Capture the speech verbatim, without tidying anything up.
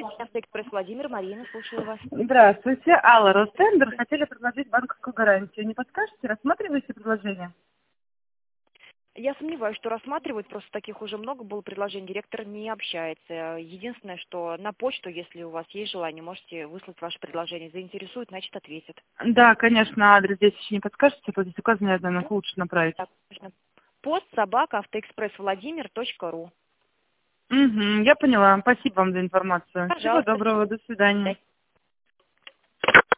Здравствуйте, Автоэкспресс Владимир, Марина, слушаю вас. Здравствуйте, Алла, Ростендер. Хотели предложить банковскую гарантию. Не подскажете, рассматриваете предложение? Я сомневаюсь, что рассматривают, просто таких уже много было предложений, директор не общается. Единственное, что на почту, если у вас есть желание, можете выслать ваше предложение. Заинтересует, значит, ответит. Да, конечно, адрес здесь еще не подскажете, то здесь указано, я знаю, лучше направить. Так, точно. Пост собака автоэкспрессвладимир точка ру. Угу, я поняла. Спасибо вам за информацию. Всего Пожалуйста. доброго, до свидания.